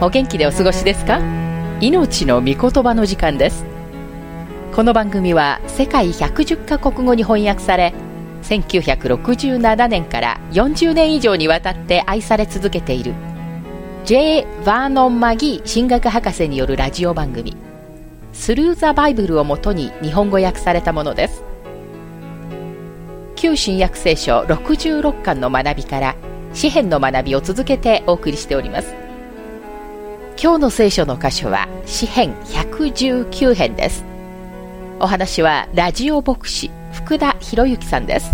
お元気でお過ごしですか？命の御言葉の時間です。この番組は世界110カ国語に翻訳され、1967年から40年以上にわたって愛され続けている J. バーノン・マギー神学博士によるラジオ番組スルー・ザ・バイブルをもとに日本語訳されたものです。旧新約聖書66巻の学びから詩編の学びを続けてお送りしております。今日の聖書の箇所は詩編119編です。お話はラジオ牧師福田博之さんです。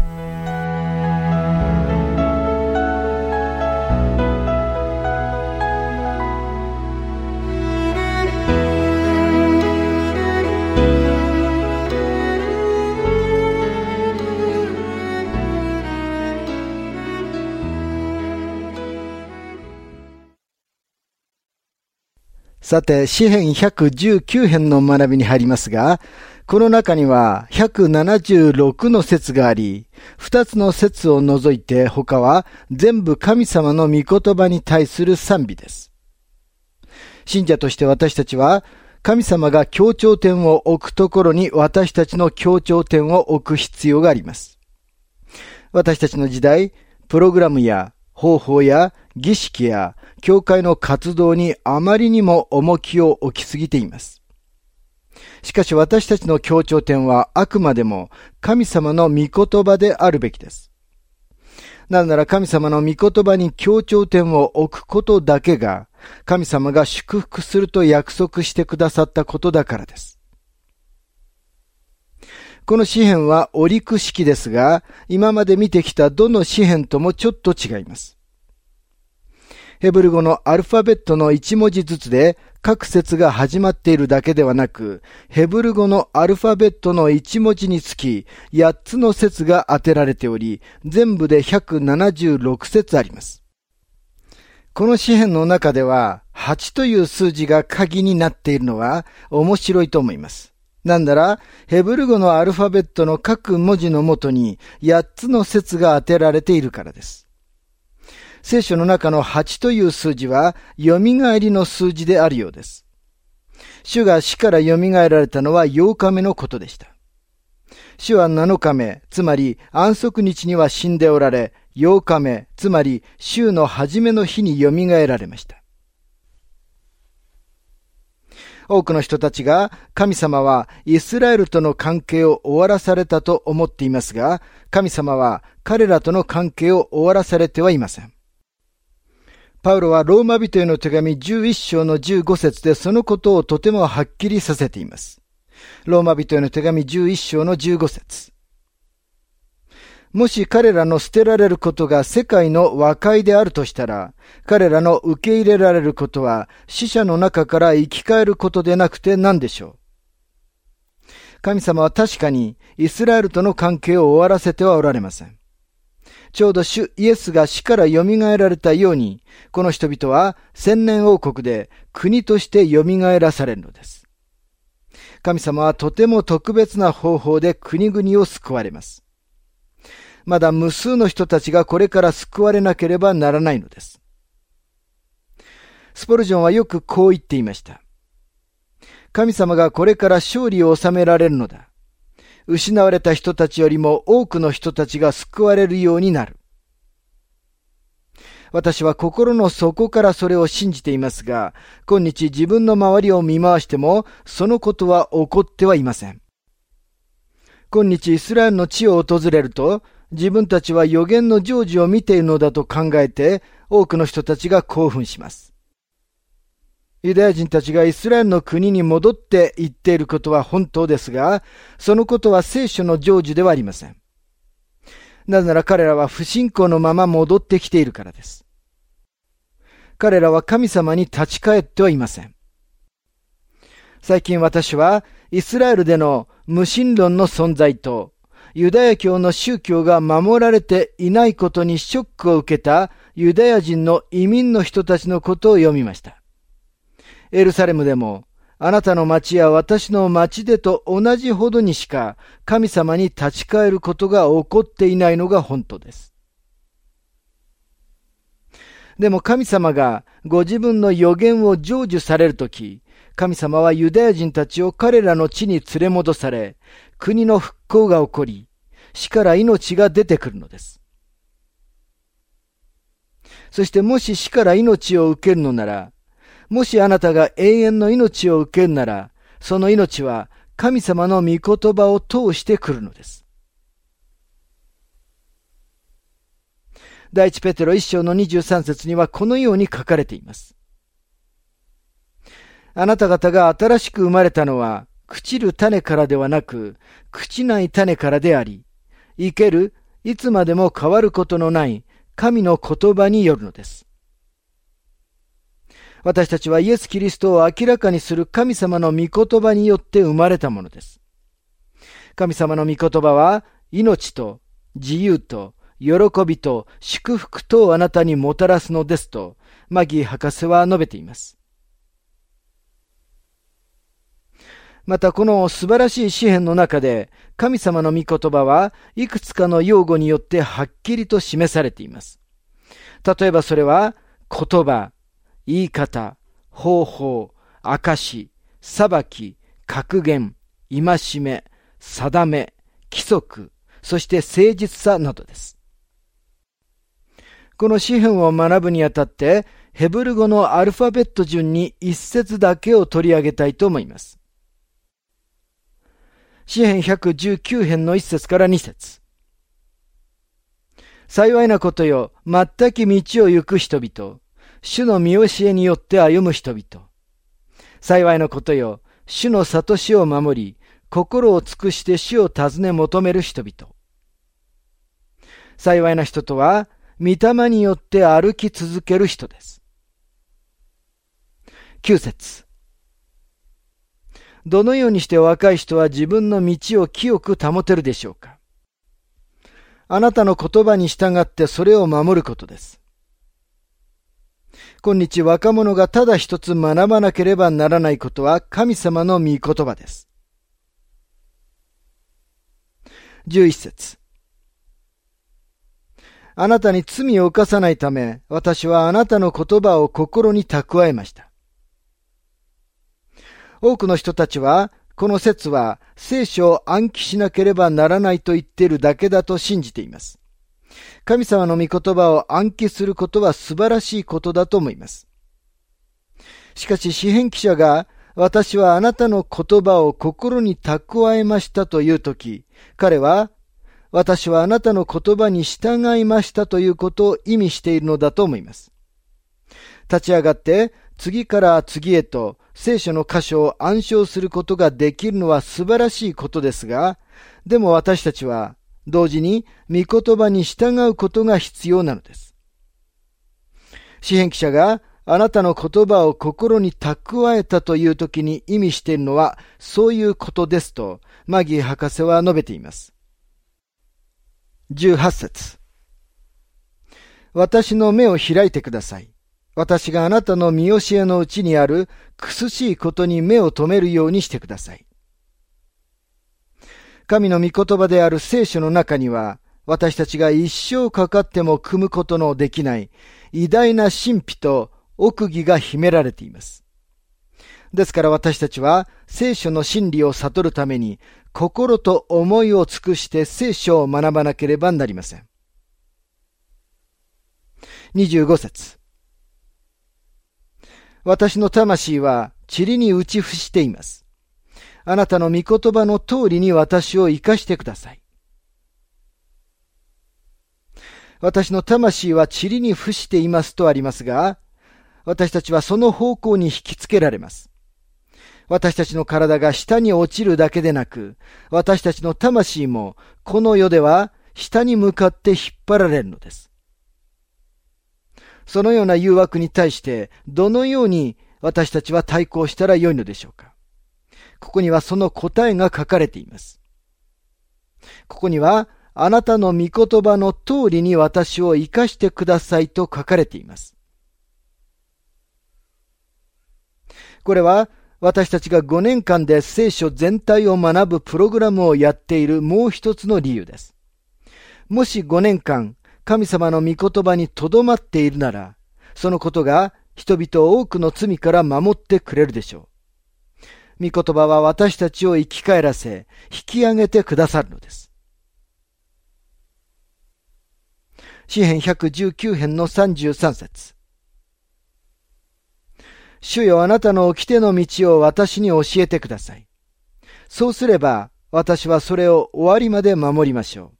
さて、詩編119編の学びに入りますが、この中には176の説があり、2つの説を除いて他は全部神様の御言葉に対する賛美です。信者として私たちは、神様が強調点を置くところに私たちの強調点を置く必要があります。私たちの時代、プログラムや方法や儀式や教会の活動にあまりにも重きを置きすぎています。しかし私たちの強調点はあくまでも神様の御言葉であるべきです。なぜなら神様の御言葉に強調点を置くことだけが神様が祝福すると約束してくださったことだからです。この詩編はオリク式ですが、今まで見てきたどの詩編ともちょっと違います。ヘブル語のアルファベットの1文字ずつで各節が始まっているだけではなく、ヘブル語のアルファベットの1文字につき8つの節が当てられており、全部で176節あります。この詩編の中では8という数字が鍵になっているのは面白いと思います。なんなら、ヘブル語のアルファベットの各文字のもとに8つの節が当てられているからです。聖書の中の8という数字は、よみがえりの数字であるようです。主が死からよみがえられたのは8日目のことでした。主は7日目、つまり安息日には死んでおられ、8日目、つまり週の初めの日によみがえられました。多くの人たちが神様はイスラエルとの関係を終わらされたと思っていますが、神様は彼らとの関係を終わらされてはいません。パウロはローマ人への手紙11章の15節でそのことをとてもはっきりさせています。ローマ人への手紙11章の15節。もし彼らの捨てられることが世界の和解であるとしたら、彼らの受け入れられることは死者の中から生き返ることでなくて何でしょう。神様は確かにイスラエルとの関係を終わらせてはおられません。ちょうど主イエスが死からよみがえられたように、この人々は千年王国で国としてよみがえらされるのです。神様はとても特別な方法で国々を救われます。まだ無数の人たちがこれから救われなければならないのです。スポルジョンはよくこう言っていました。神様がこれから勝利を収められるのだ。失われた人たちよりも多くの人たちが救われるようになる。私は心の底からそれを信じていますが、今日自分の周りを見回しても、そのことは起こってはいません。今日イスラエルの地を訪れると、自分たちは予言の成就を見ているのだと考えて、多くの人たちが興奮します。ユダヤ人たちがイスラエルの国に戻って行っていることは本当ですが、そのことは聖書の成就ではありません。なぜなら彼らは不信仰のまま戻ってきているからです。彼らは神様に立ち返ってはいません。最近私はイスラエルでの無神論の存在とユダヤ教の宗教が守られていないことにショックを受けたユダヤ人の移民の人たちのことを読みました。エルサレムでも、あなたの町や私の町でと同じほどにしか神様に立ち返ることが起こっていないのが本当です。 でも神様がご自分の予言を成就されるとき、神様はユダヤ人たちを彼らの地に連れ戻され、国の復興が起こり、死から命が出てくるのです。そしてもし死から命を受けるのなら、もしあなたが永遠の命を受けるなら、その命は神様の御言葉を通してくるのです。第一ペテロ1章の23節にはこのように書かれています。あなた方が新しく生まれたのは、朽ちる種からではなく、朽ちない種からであり、生ける、いつまでも変わることのない神の言葉によるのです。私たちはイエス・キリストを明らかにする神様の御言葉によって生まれたものです。神様の御言葉は、命と自由と喜びと祝福とをあなたにもたらすのですと、マギー博士は述べています。またこの素晴らしい詩篇の中で、神様の御言葉はいくつかの用語によってはっきりと示されています。例えばそれは、言葉、言い方、方法、証、裁き、格言、戒め、定め、規則、そして誠実さなどです。この詩篇を学ぶにあたって、ヘブル語のアルファベット順に一節だけを取り上げたいと思います。詩篇119編の1節から2節。幸いなことよ、全き道を行く人々。主の見教えによって歩む人々。幸いなことよ、主の諭しを守り、心を尽くして主を尋ね求める人々。幸いな人とは、御霊によって歩き続ける人です。9節。どのようにして若い人は自分の道を清く保てるでしょうか。あなたの言葉に従ってそれを守ることです。今日若者がただ一つ学ばなければならないことは神様の御言葉です。11節。あなたに罪を犯さないため、私はあなたの言葉を心に蓄えました。多くの人たちは、この説は聖書を暗記しなければならないと言っているだけだと信じています。神様の御言葉を暗記することは素晴らしいことだと思います。しかし詩編記者が、私はあなたの言葉を心に蓄えましたというとき、彼は、私はあなたの言葉に従いましたということを意味しているのだと思います。立ち上がって次から次へと聖書の箇所を暗唱することができるのは素晴らしいことですが、でも私たちは同時に御言葉に従うことが必要なのです。詩編記者があなたの言葉を心に蓄えたという時に意味しているのはそういうことですとマギー博士は述べています。18節。私の目を開いてください。私があなたの見教えのうちにある苦しいことに目を留めるようにしてください。神の御言葉である聖書の中には、私たちが一生かかっても組むことのできない偉大な神秘と奥義が秘められています。ですから私たちは聖書の真理を悟るために心と思いを尽くして聖書を学ばなければなりません。25節。私の魂は塵に打ち伏しています。あなたの御言葉の通りに私を生かしてください。私の魂は塵に伏していますとありますが、私たちはその方向に引きつけられます。私たちの体が下に落ちるだけでなく、私たちの魂もこの世では下に向かって引っ張られるのです。そのような誘惑に対してどのように私たちは対抗したらよいのでしょうか。ここにはその答えが書かれています。ここにはあなたの御言葉の通りに私を生かしてくださいと書かれています。これは私たちが5年間で聖書全体を学ぶプログラムをやっているもう一つの理由です。もし5年間神様の御言葉にとどまっているなら、 そのことが人々を多くの罪から守ってくれるでしょう。御言葉は私たちを生き返らせ、引き上げてくださるのです。詩編119編の33節。主よ、あなたの掟の道を私に教えてください。そうすれば、私はそれを終わりまで守りましょ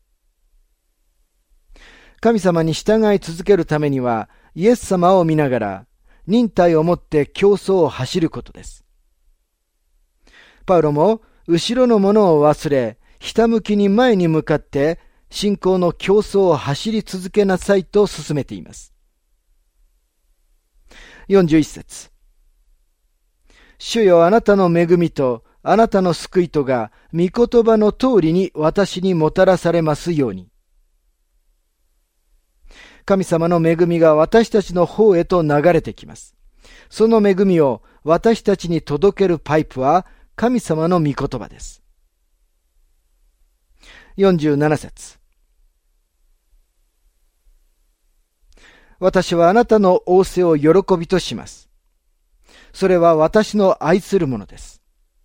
う。神様に従い続けるためには、イエス様を見ながら、忍耐をもって競争を走ることです。パウロも、後ろのものを忘れ、ひたむきに前に向かって、信仰の競争を走り続けなさいと進めています。41節。主よ、あなたの恵みとあなたの救いとが御言葉の通りに私にもたらされますように。神様の恵みが私たちの方へと流れてきます。その恵みを私たちに届けるパイプは神様の御言葉です。47節。私はあなたの仰せを喜びとします。それは私の愛するものです。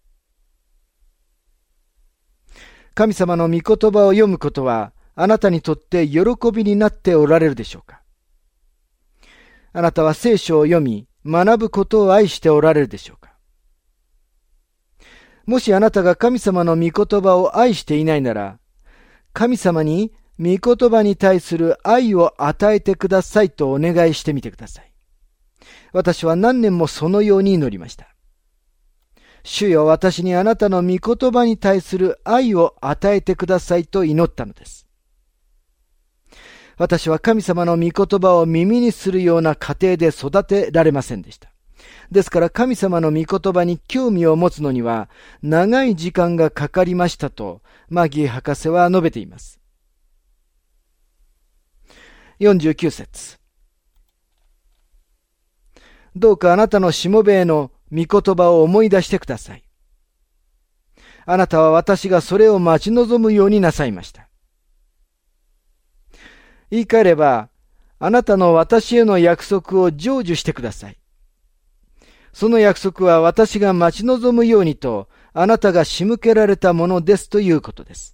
神様の御言葉を読むことはあなたにとって喜びになっておられるでしょうか。あなたは聖書を読み学ぶことを愛しておられるでしょうか。もしあなたが神様の御言葉を愛していないなら、神様に御言葉に対する愛を与えてくださいとお願いしてみてください。私は何年もそのように祈りました。主よ、私にあなたの御言葉に対する愛を与えてくださいと祈ったのです。私は神様の御言葉を耳にするような家庭で育てられませんでした。ですから神様の御言葉に興味を持つのには長い時間がかかりましたとマギー博士は述べています。49節。どうかあなたのしもべへの御言葉を思い出してください。あなたは私がそれを待ち望むようになさいました。言い換えれば、あなたの私への約束を成就してください。その約束は私が待ち望むようにと、あなたが仕向けられたものですということです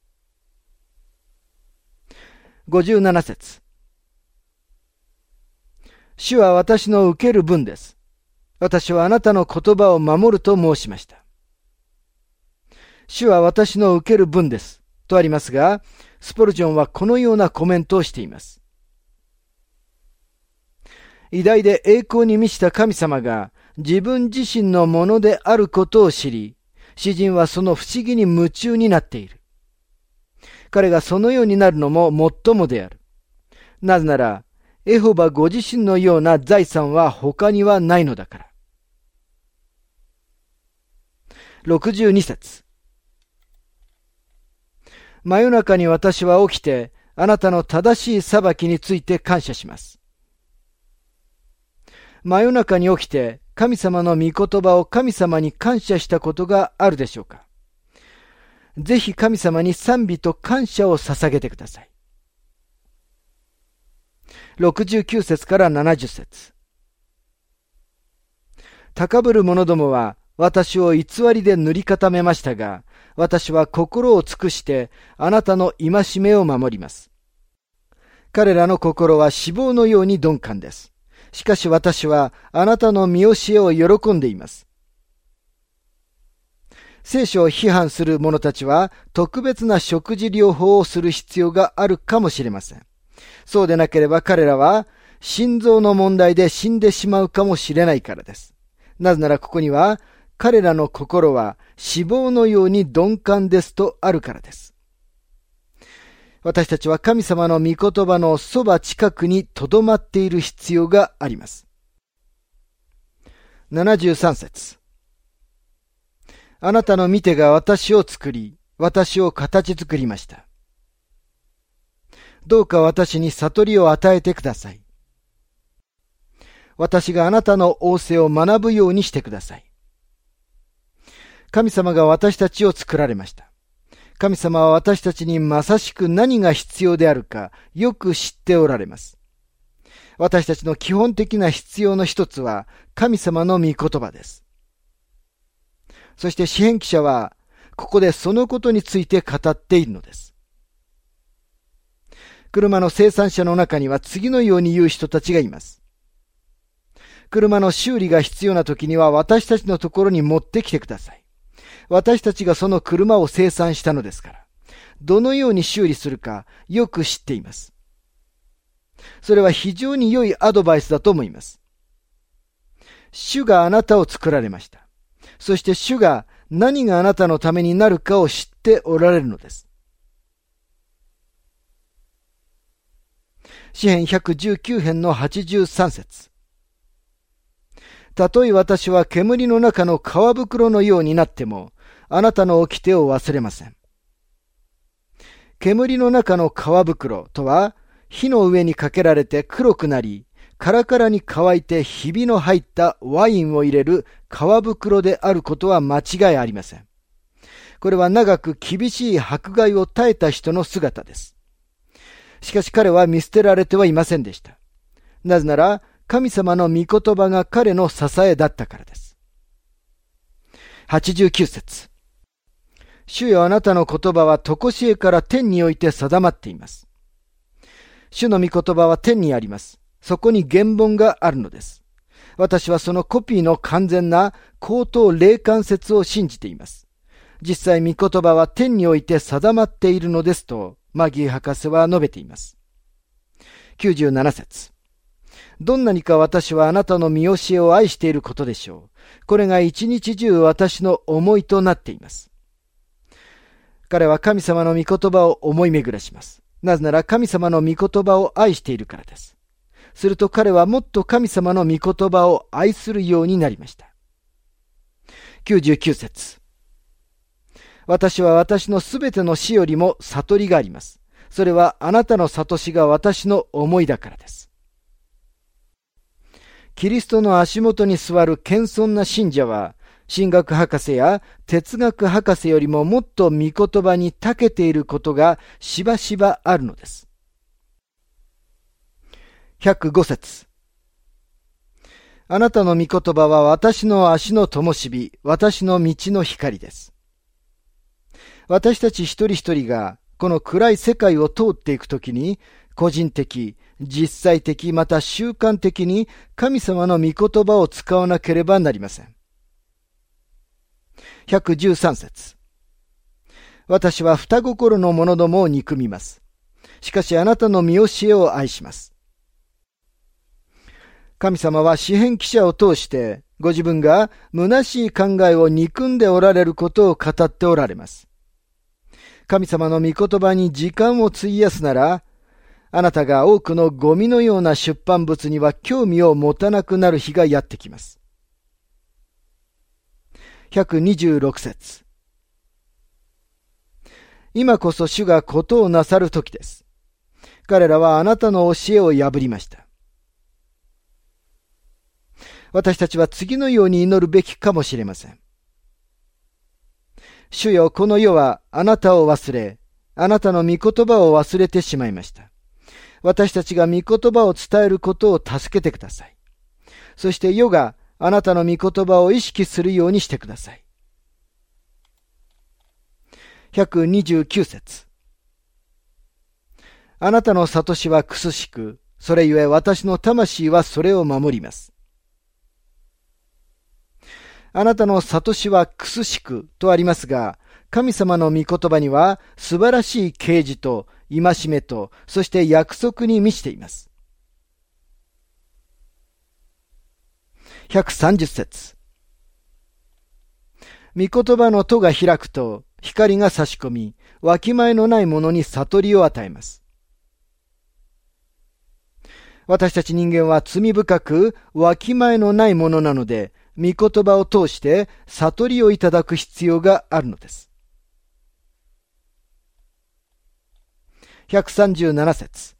。57節。主は私の受ける分です。私はあなたの言葉を守ると申しました。主は私の受ける分です。とありますが、スポルジョンはこのようなコメントをしています。偉大で栄光に満ちた神様が自分自身のものであることを知り、詩人はその不思議に夢中になっている。彼がそのようになるのももっともである。なぜなら、エホバご自身のような財産は他にはないのだから。62節。真夜中に私は起きて、あなたの正しい裁きについて感謝します。真夜中に起きて、神様の御言葉を神様に感謝したことがあるでしょうか。ぜひ神様に賛美と感謝を捧げてください。69節から70節。高ぶる者どもは私を偽りで塗り固めましたが、私は心を尽くしてあなたの戒めを守ります。彼らの心は脂肪のように鈍感です。しかし私はあなたの見教えを喜んでいます。聖書を批判する者たちは特別な食事療法をする必要があるかもしれません。そうでなければ彼らは心臓の問題で死んでしまうかもしれないからです。なぜならここには彼らの心は脂肪のように鈍感ですとあるからです。私たちは神様の御言葉のそば近くに留まっている必要があります。73節。あなたの御手が私を作り、私を形作りました。どうか私に悟りを与えてください。私があなたの仰せを学ぶようにしてください。神様が私たちを作られました。神様は私たちにまさしく何が必要であるかよく知っておられます。 私たちの基本的な必要の一つは神様の御言葉です。そして詩編記者はここでそのことについて語っているのです。車の生産者の中には次のように言う人たちがいます。車の修理が必要な時には私たちのところに持ってきてください。私たちがその車を生産したのですから、どのように修理するかよく知っています。それは非常に良いアドバイスだと思います。主があなたを作られました。そして主が何があなたのためになるかを知っておられるのです。詩編119編の83節。たとえ私は煙の中の皮袋のようになっても、あなたの掟を忘れません。煙の中の皮袋とは、火の上にかけられて黒くなり、カラカラに乾いてひびの入ったワインを入れる皮袋であることは間違いありません。これは長く厳しい迫害を耐えた人の姿です。しかし彼は見捨てられてはいませんでした。なぜなら、神様の御言葉が彼の支えだったからです。89節。主よ、あなたの言葉は常しえから天において定まっています。主の御言葉は天にあります。そこに原本があるのです。私はそのコピーの完全な口頭霊感説を信じています。実際御言葉は天において定まっているのですと、マギー博士は述べています。97節。どんなにか私はあなたの見教えを愛していることでしょう。これが一日中私の思いとなっています。彼は神様の御言葉を思い巡らします。なぜなら神様の御言葉を愛しているからです。すると彼はもっと神様の御言葉を愛するようになりました。99節。私は私のすべての死よりも悟りがあります。それはあなたの悟しが私の思いだからです。キリストの足元に座る謙遜な信者は、神学博士や哲学博士よりももっと御言葉に長けていることがしばしばあるのです。105節。あなたの御言葉は私の足の灯火、私の道の光です。私たち一人一人がこの暗い世界を通っていくときに、個人的、実際的、また習慣的に神様の御言葉を使わなければなりません。113節。私は双心の者どもを憎みます。しかしあなたの見教えを愛します。神様は詩編記者を通してご自分が虚しい考えを憎んでおられることを語っておられます。神様の御言葉に時間を費やすなら、あなたが多くのゴミのような出版物には興味を持たなくなる日がやってきます。126節。今こそ主がことをなさる時です。彼らはあなたの教えを破りました。私たちは次のように祈るべきかもしれません。主よ、この世はあなたを忘れ、あなたの御言葉を忘れてしまいました。私たちが御言葉を伝えることを助けてください。そして世があなたの御言葉を意識するようにしてください。129節。あなたの悟しは苦しく、それゆえ私の魂はそれを守ります。あなたの悟しは苦しくとありますが、神様の御言葉には素晴らしい啓示と戒めと、そして約束に満ちています。130節。御言葉の戸が開くと、光が差し込み、わきまえのないものに悟りを与えます。私たち人間は罪深く、わきまえのないものなので、御言葉を通して悟りをいただく必要があるのです。137節。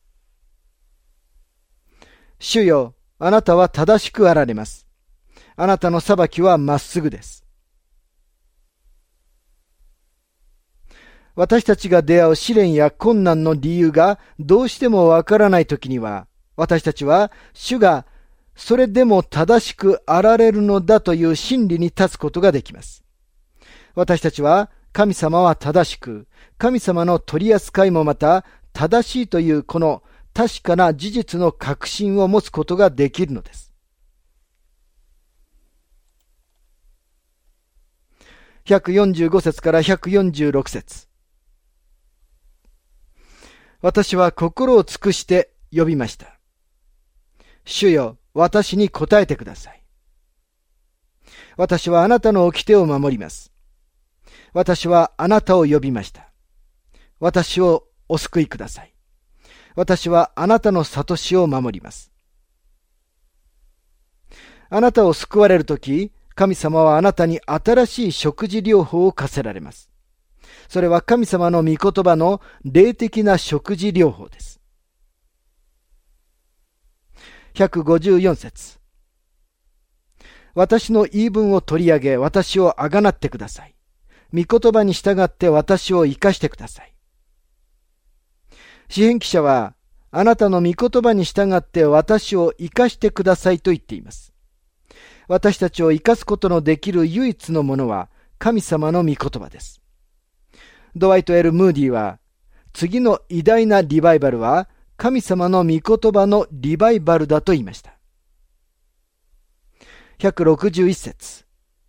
主よ、あなたは正しくあられます。あなたの裁きはまっすぐです。私たちが出会う試練や困難の理由がどうしてもわからないときには、 私たちは主がそれでも正しくあられるのだという真理に立つことができます。私たちは神様は正しく、神様の取り扱いもまた正しいというこの確かな事実の確信を持つことができるのです。145節から146節。私は心を尽くして呼びました。主よ、私に答えてください。私はあなたの掟を守ります。私はあなたを呼びました。私をお救いください。私はあなたの諭しを守ります。あなたを救われるとき、神様はあなたに新しい食事療法を課せられます。それは神様の御言葉の霊的な食事療法です。154節。私の言い分を取り上げ、私をあがなってください。御言葉に従って私を生かしてください。詩編記者は、あなたの御言葉に従って私を生かしてくださいと言っています。私たちを生かすことのできる唯一のものは神様の御言葉です。ドワイト・エル・ムーディは、次の偉大なリバイバルは神様の御言葉のリバイバルだと言いました。161節。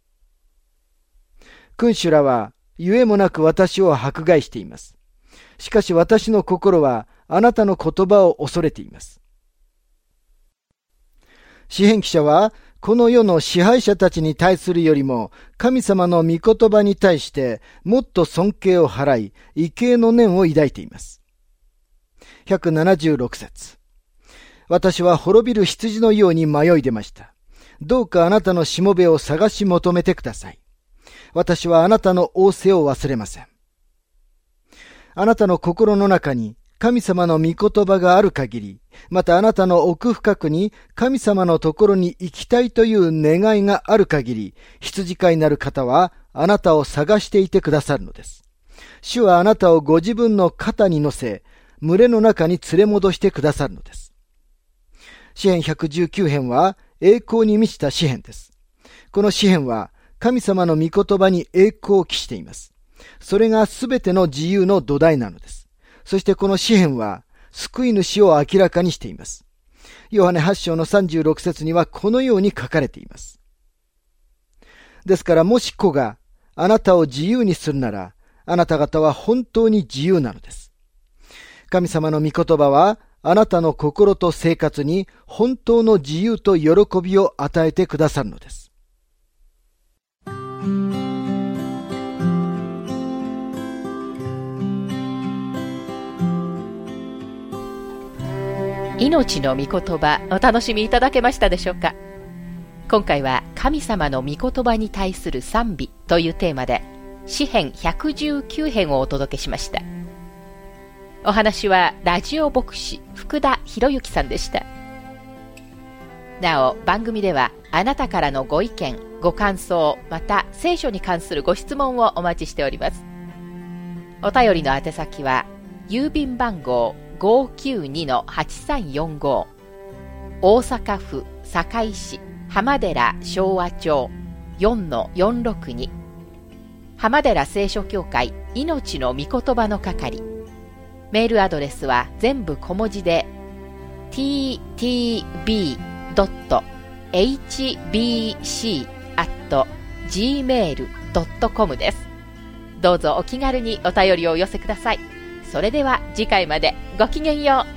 君主らはゆえもなく私を迫害しています。しかし私の心はあなたの言葉を恐れています。詩編記者はこの世の支配者たちに対するよりも神様の御言葉に対してもっと尊敬を払い、畏敬の念を抱いています。176節。私は滅びる羊のように迷い出ました。どうかあなたのしもべを探し求めてください。私はあなたの仰せを忘れません。あなたの心の中に神様の御言葉がある限り、またあなたの奥深くに神様のところに行きたいという願いがある限り、羊飼いなる方はあなたを探していてくださるのです。主はあなたをご自分の肩に乗せ、群れの中に連れ戻してくださるのです。詩編119編は栄光に満ちた詩編です。この詩編は神様の御言葉に栄光を期しています。それがすべての自由の土台なのです。そしてこの詩編は救い主を明らかにしています。ヨハネ8章の36節にはこのように書かれています。ですからもし子があなたを自由にするなら、あなた方は本当に自由なのです。神様の御言葉はあなたの心と生活に本当の自由と喜びを与えてくださるのです。 命の御言葉、お楽しみいただけましたでしょうか。今回は神様の御言葉に対する賛美というテーマで詩編119編をお届けしました。お話はラジオ牧師福田博之さんでした。なお番組ではあなたからのご意見ご感想、また聖書に関するご質問をお待ちしております。お便りの宛先は郵便番号592-8345 大阪府堺市浜寺昭和町 4-462 浜寺聖書協会命の御言葉の係。メールアドレスは全部小文字で ttb.hbc@gmail.com です。どうぞお気軽にお便りをお寄せください。それでは次回までごきげんよう。